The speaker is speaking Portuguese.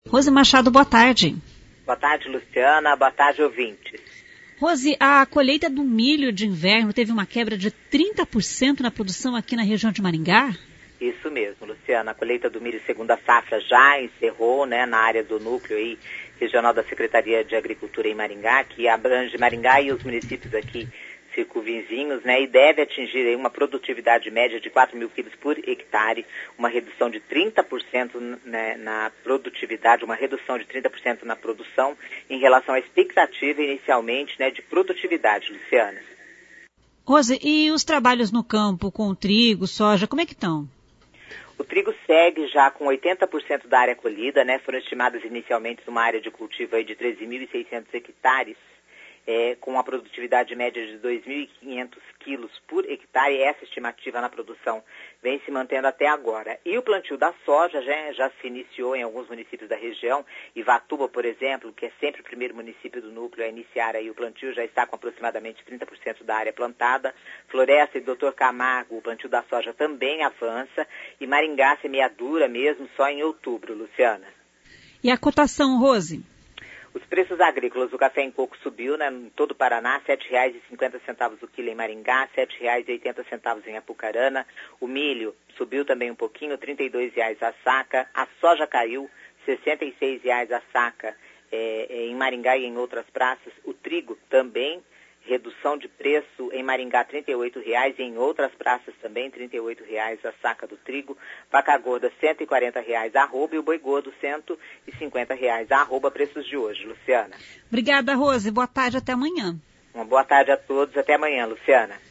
Rose Machado, boa tarde. Boa tarde, Luciana. Boa tarde, ouvintes. Rose, a colheita do milho de inverno teve uma quebra de 30% na produção aqui na região de Maringá? Isso mesmo, Luciana. A colheita do milho segunda safra já encerrou, na área do núcleo aí, regional da Secretaria de Agricultura em Maringá, que abrange Maringá e os municípios aqui circunvizinhos, e deve atingir aí uma produtividade média de 4 mil quilos por hectare, uma redução de 30% na produtividade, uma redução de 30% na produção em relação à expectativa inicialmente de produtividade, Luciana. Rose, e os trabalhos no campo com o trigo, soja, como é que estão? O trigo segue já com 80% da área colhida, foram estimadas inicialmente uma área de cultivo aí de 13.600 hectares, com uma produtividade média de 2.500 quilos por hectare. Essa estimativa na produção vem se mantendo até agora. E o plantio da soja já se iniciou em alguns municípios da região. Ivatuba, por exemplo, que é sempre o primeiro município do núcleo a iniciar aí o plantio, já está com aproximadamente 30% da área plantada. Floresta e Dr. Camargo, o plantio da soja também avança. E Maringá, semeadura mesmo, só em outubro, Luciana. E a cotação, Rose? Os preços agrícolas, o café em coco subiu, em todo o Paraná, R$ 7,50 o quilo em Maringá, R$ 7,80 em Apucarana. O milho subiu também um pouquinho, R$ 32,00 a saca. A soja caiu, R$ 66,00 a saca em Maringá e em outras praças. O trigo também, redução de preço em Maringá, R$ 38,00 e em outras praças também, R$ 38,00 a saca do trigo. Vaca gorda, R$ 140,00 a arroba e o boi gordo, R$ 150,00 a arroba, preços de hoje, Luciana. Obrigada, Rose. Boa tarde, até amanhã. Uma boa tarde a todos, até amanhã, Luciana.